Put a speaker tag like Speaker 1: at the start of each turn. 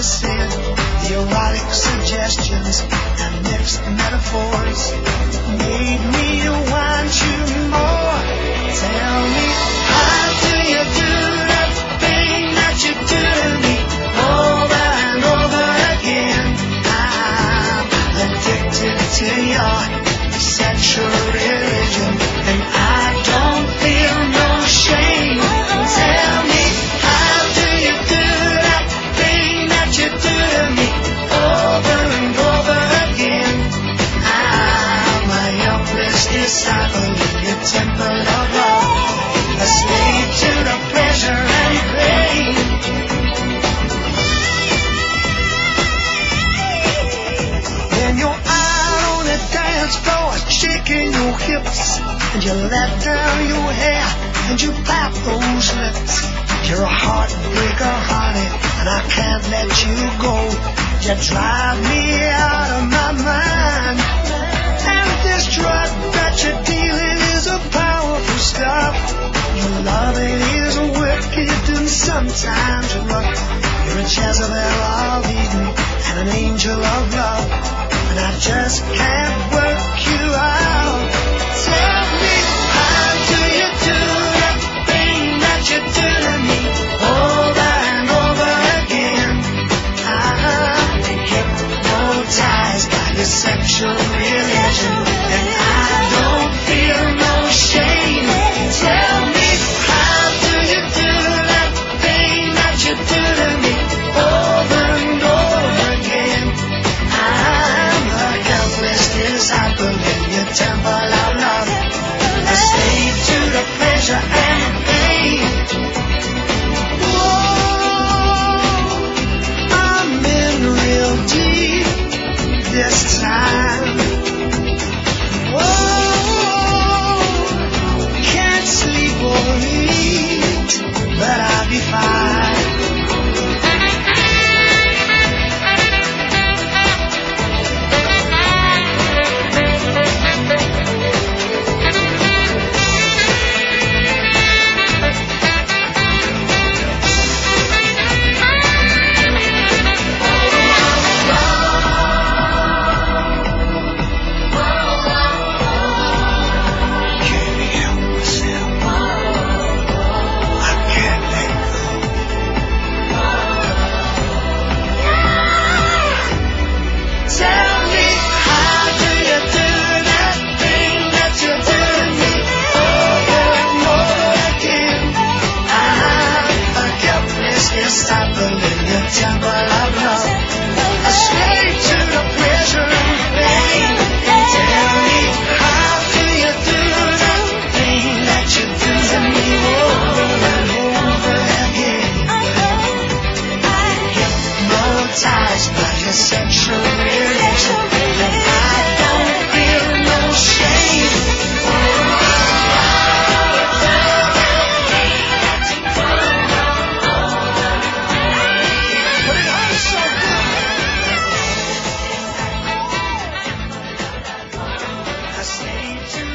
Speaker 1: sin, the erotic suggestions and mixed metaphors made me want you more. Tell me, how do you do that thing that you do to me over and over again? I'm addicted to your sexual religion, and I don't feel no shame. Tell me, how do you do that thing that you do to me over and over again? I'm a helpless disciple in your temple of love, a slave to the pleasure and pain. When you're out on the dance floor, shaking your hips, and you let down your hair, and you flap those lips. You're a heartbreaker, honey, and I can't let you go. You drive me out of my mind. And this drug that you're dealing is a powerful stuff. Your loving is wicked and sometimes rough. You're a Jezebel of Eden and an angel of love, and I just can't work you out. Tell me, how do you do that thing that you do to me over and over again? I'm hypnotized by your sexual religion, and I don't feel no shame. Tell me, how do you do that thing that you do to me over and over again? I'm a helpless disciple in your temple of love, a slave to the pleasure and pain. Whoa, I'm in real deep this time. Whoa, can't sleep or eat, but I'll be fine. To